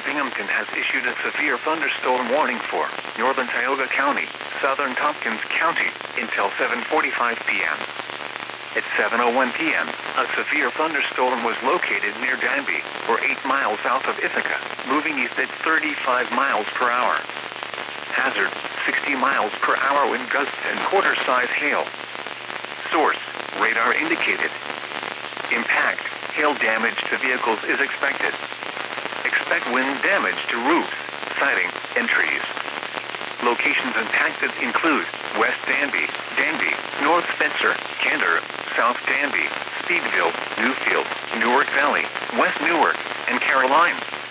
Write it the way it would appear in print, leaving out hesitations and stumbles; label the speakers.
Speaker 1: Binghamton has issued a severe thunderstorm warning for northern Tioga County, southern Tompkins County, until 7:45 p.m. At 7:01 p.m., a severe thunderstorm was located near Danby, or 8 miles south of Ithaca, moving east at 35 miles per hour. Hazard, 60 miles per hour wind gusts and quarter-size hail. Source, radar indicated. Impact, hail damage to vehicles is expected. Expect wind damage to roofs, siding, and trees. Locations impacted include West Danby, North Spencer, Candor, South Danby, Speedville, Newfield, Newark Valley, West Newark, and Caroline.